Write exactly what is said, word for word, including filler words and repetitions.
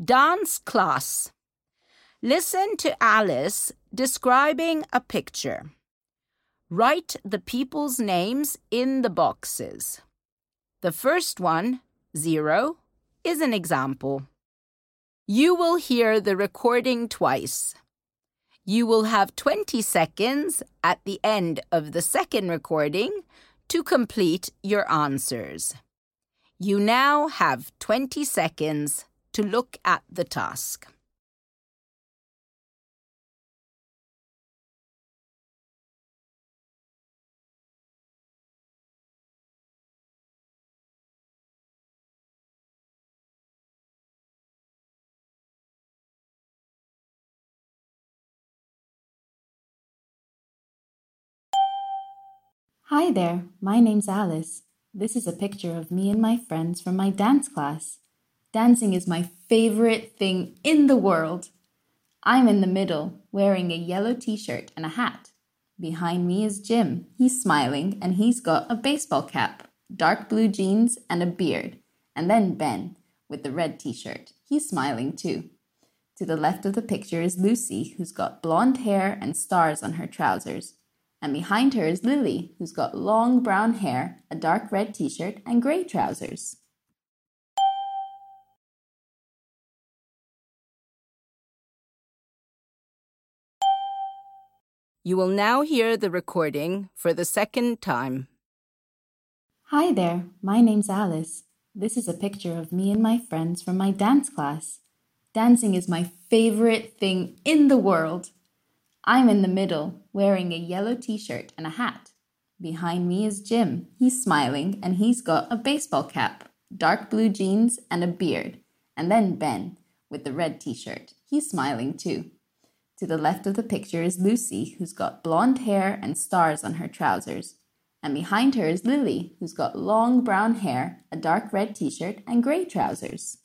Dance class. Listen to Alice describing a picture. Write the people's names in the boxes. The first one, zero, is an example. You will hear the recording twice. You will have twenty seconds at the end of the second recording to complete your answers. You now have twenty seconds to look at the task. Hi there, my name's Alice. This is a picture of me and my friends from my dance class. Dancing is my favorite thing in the world. I'm in the middle, wearing a yellow t-shirt and a hat. Behind me is Jim. He's smiling and he's got a baseball cap, dark blue jeans and a beard. And then Ben, with the red t-shirt. He's smiling too. To the left of the picture is Lucy, who's got blonde hair and stars on her trousers. And behind her is Lily, who's got long brown hair, a dark red t-shirt and grey trousers. You will now hear the recording for the second time. Hi there, my name's Alice. This is a picture of me and my friends from my dance class. Dancing is my favorite thing in the world. I'm in the middle, wearing a yellow t-shirt and a hat. Behind me is Jim. He's smiling and he's got a baseball cap, dark blue jeans and a beard. And then Ben, with the red t-shirt. He's smiling too. To the left of the picture is Lucy, who's got blonde hair and stars on her trousers. And behind her is Lily, who's got long brown hair, a dark red t-shirt and grey trousers.